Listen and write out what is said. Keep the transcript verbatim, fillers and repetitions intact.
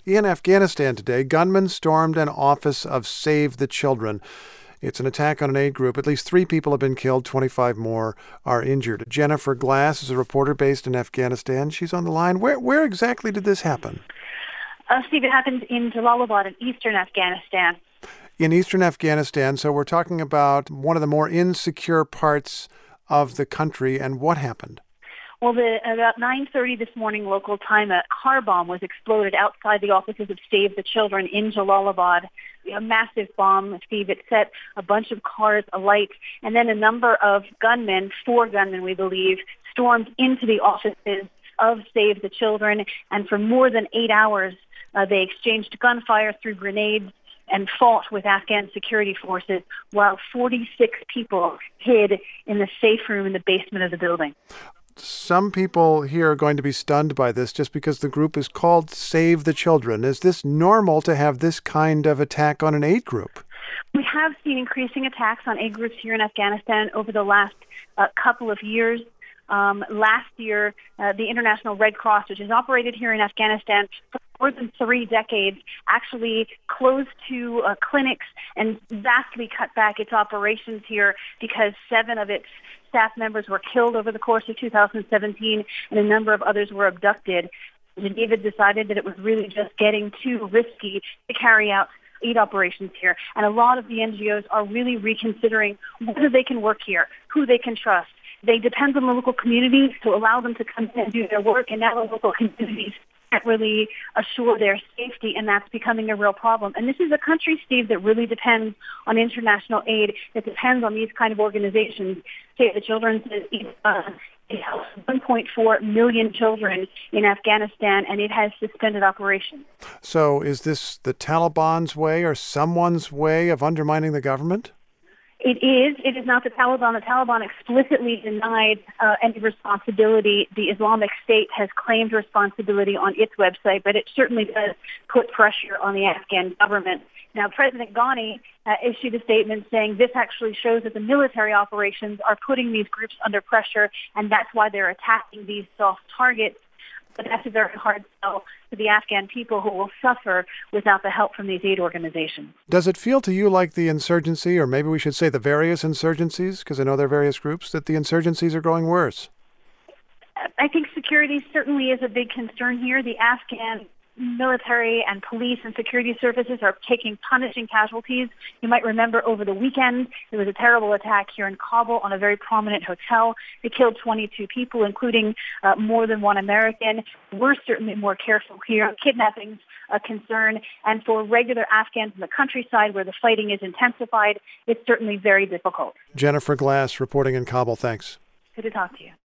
In Afghanistan today, gunmen stormed an office of Save the Children. It's an attack on an aid group. At least three people have been killed. twenty-five more are injured. Jennifer Glass is a reporter based in Afghanistan. She's on the line. Where, where exactly did this happen? Uh, Steve, it happened in Jalalabad in eastern Afghanistan. In eastern Afghanistan. So we're talking about one of the more insecure parts of the country. And what happened? Well, the, about nine thirty this morning local time, a car bomb was exploded outside the offices of Save the Children in Jalalabad. A massive bomb, Steve. It set a bunch of cars alight, and then a number of gunmen, four gunmen we believe, stormed into the offices of Save the Children, and for more than eight hours uh, they exchanged gunfire through grenades and fought with Afghan security forces while forty-six people hid in the safe room in the basement of the building. Some people here are going to be stunned by this just because the group is called Save the Children. Is this normal to have this kind of attack on an aid group? We have seen increasing attacks on aid groups here in Afghanistan over the last uh, couple of years. Um, last year, uh, the International Red Cross, which has operated here in Afghanistan for more than three decades, actually closed two uh, clinics and vastly cut back its operations here because seven of its staff members were killed over the course of two thousand seventeen, and a number of others were abducted. Geneva decided that it was really just getting too risky to carry out aid operations here, and a lot of the N G Os are really reconsidering whether they can work here, who they can trust. They depend on the local communities to allow them to come in and do their work, and now the local communities can't really assure their safety, and that's becoming a real problem. And this is a country, Steve, that really depends on international aid, that depends on these kind of organizations. Save the Children says uh, it helps one point four million children in Afghanistan, and it has suspended operations. So is this the Taliban's way or someone's way of undermining the government? It is. It is not the Taliban. The Taliban explicitly denied uh, any responsibility. The Islamic State has claimed responsibility on its website, but it certainly does put pressure on the Afghan government. Now, President Ghani uh, issued a statement saying this actually shows that the military operations are putting these groups under pressure, and that's why they're attacking these soft targets. But that's a very hard sell to the Afghan people who will suffer without the help from these aid organizations. Does it feel to you like the insurgency, or maybe we should say the various insurgencies, because I know there are various groups, that the insurgencies are growing worse? I think security certainly is a big concern here. The Afghan military and police and security services are taking punishing casualties. You might remember over the weekend, there was a terrible attack here in Kabul on a very prominent hotel. They killed twenty-two people, including uh, more than one American. We're certainly more careful here. Kidnapping's a concern. And for regular Afghans in the countryside where the fighting is intensified, it's certainly very difficult. Jennifer Glass reporting in Kabul. Thanks. Good to talk to you.